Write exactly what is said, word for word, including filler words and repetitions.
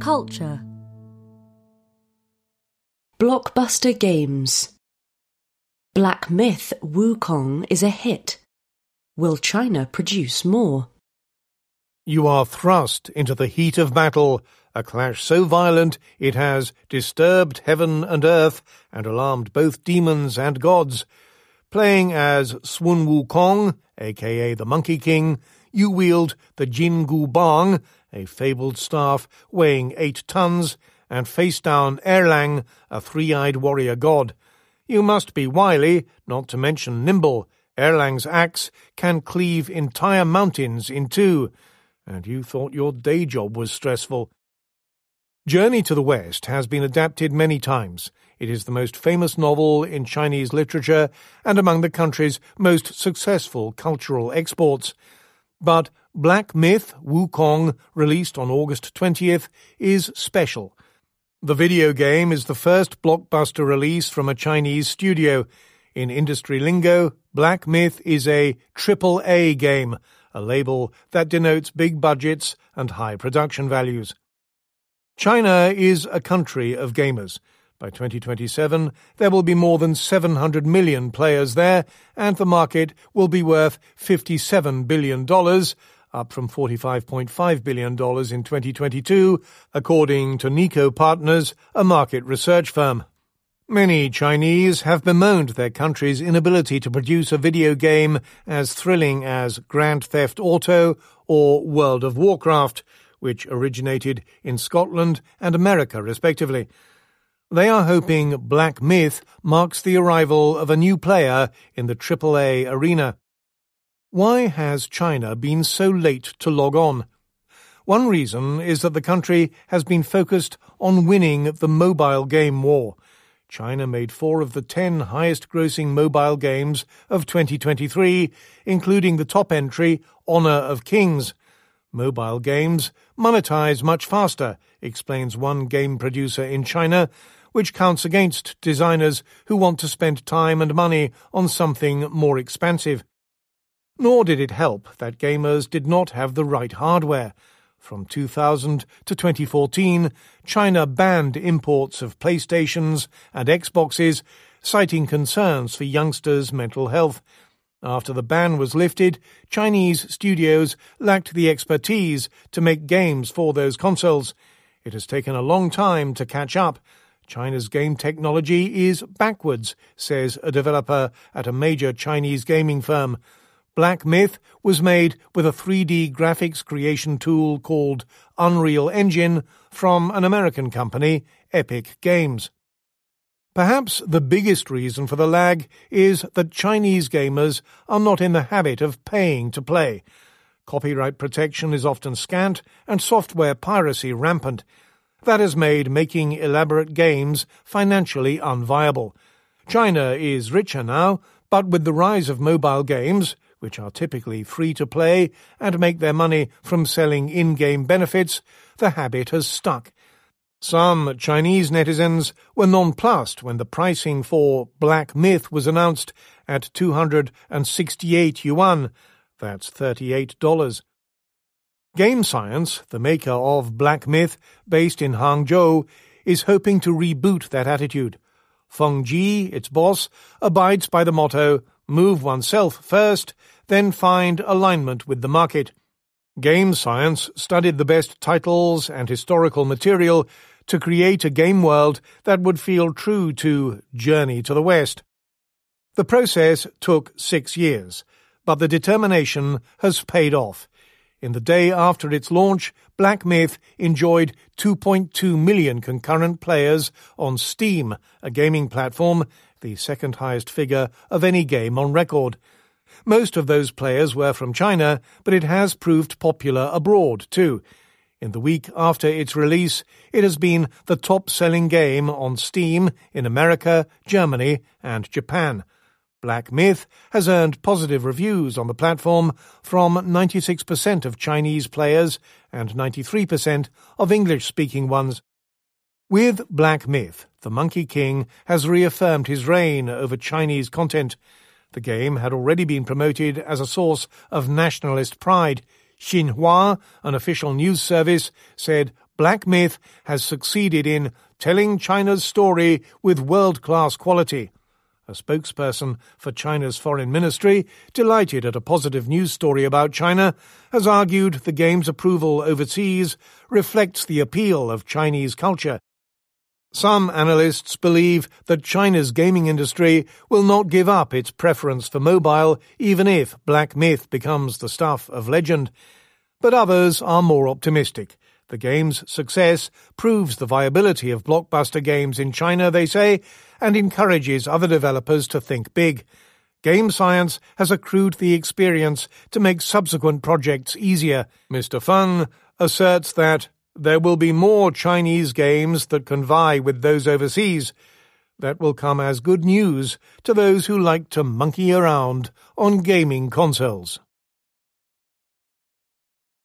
Culture. Blockbuster games. Black Myth Wukong is a hit. Will China produce more? You are thrust into the heat of battle, a clash so violent it has disturbed heaven and earth and alarmed both demons and gods. Playing as Sun Wukong, aka the Monkey King, you wield the Jin Gu Bang, a fabled staff weighing eight tons, and face down Erlang, a three-eyed warrior god. You must be wily, not to mention nimble. Erlang's axe can cleave entire mountains in two, and you thought your day job was stressful. Journey to the West has been adapted many times. It is the most famous novel in Chinese literature and among the country's most successful cultural exports. But Black Myth Wukong, released on August twentieth, is special. The video game is the first blockbuster release from a Chinese studio. In industry lingo, Black Myth is a triple A game, a label that denotes big budgets and high production values. China is a country of gamers. By twenty twenty-seven, there will be more than seven hundred million players there, and the market will be worth fifty-seven billion dollars, up from forty-five point five billion dollars in twenty twenty-two, according to Nikko Partners, a market research firm. Many Chinese have bemoaned their country's inability to produce a video game as thrilling as Grand Theft Auto or World of Warcraft, which originated in Scotland and America, respectively. They are hoping Black Myth marks the arrival of a new player in the triple A arena. Why has China been so late to log on? One reason is that the country has been focused on winning the mobile game war. China made four of the ten highest-grossing mobile games of twenty twenty-three, including the top entry, Honor of Kings. Mobile games monetize much faster, explains one game producer in China, which counts against designers who want to spend time and money on something more expansive. Nor did it help that gamers did not have the right hardware. From two thousand to twenty fourteen, China banned imports of PlayStations and Xboxes, citing concerns for youngsters' mental health. After the ban was lifted, Chinese studios lacked the expertise to make games for those consoles. It has taken a long time to catch up. China's game technology is backwards, says a developer at a major Chinese gaming firm. Black Myth was made with a three D graphics creation tool called Unreal Engine from an American company, Epic Games. Perhaps the biggest reason for the lag is that Chinese gamers are not in the habit of paying to play. Copyright protection is often scant and software piracy rampant. That has made making elaborate games financially unviable. China is richer now, but with the rise of mobile games, which are typically free to play and make their money from selling in-game benefits, the habit has stuck. Some Chinese netizens were nonplussed when the pricing for Black Myth was announced at two hundred sixty-eight yuan, that's thirty-eight dollars. Game Science, the maker of Black Myth, based in Hangzhou, is hoping to reboot that attitude. Feng Ji, its boss, abides by the motto, move oneself first, then find alignment with the market. Game Science studied the best titles and historical material to create a game world that would feel true to Journey to the West. The process took six years, but the determination has paid off. In the day after its launch, Black Myth enjoyed two point two million concurrent players on Steam, a gaming platform, the second highest figure of any game on record. Most of those players were from China, but it has proved popular abroad too. In the week after its release, it has been the top-selling game on Steam in America, Germany, and Japan. Black Myth has earned positive reviews on the platform from ninety-six percent of Chinese players and ninety-three percent of English-speaking ones. With Black Myth, the Monkey King has reaffirmed his reign over Chinese content. The game had already been promoted as a source of nationalist pride. Xinhua, an official news service, said Black Myth has succeeded in telling China's story with world-class quality. A spokesperson for China's foreign ministry, delighted at a positive news story about China, has argued the game's approval overseas reflects the appeal of Chinese culture. Some analysts believe that China's gaming industry will not give up its preference for mobile even if Black Myth becomes the stuff of legend. But others are more optimistic. The game's success proves the viability of blockbuster games in China, they say, and encourages other developers to think big. Game science has accrued the experience to make subsequent projects easier. Mister Feng asserts that there will be more Chinese games that can vie with those overseas. That will come as good news to those who like to monkey around on gaming consoles.